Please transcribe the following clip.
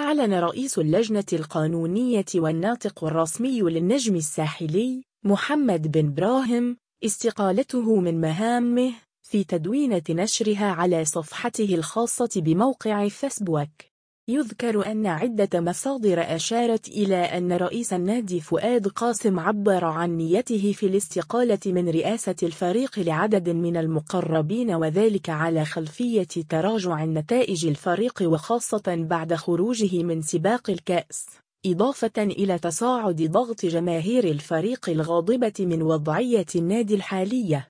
أعلن رئيس اللجنة القانونية والناطق الرسمي للنجم الساحلي محمد بن براهيم استقالته من مهامه في تدوينة نشرها على صفحته الخاصة بموقع فيسبوك. يذكر أن عدة مصادر أشارت إلى أن رئيس النادي فؤاد قاسم عبر عن نيته في الاستقالة من رئاسة الفريق لعدد من المقربين، وذلك على خلفية تراجع نتائج الفريق وخاصة بعد خروجه من سباق الكأس، إضافة إلى تصاعد ضغط جماهير الفريق الغاضبة من وضعية النادي الحالية.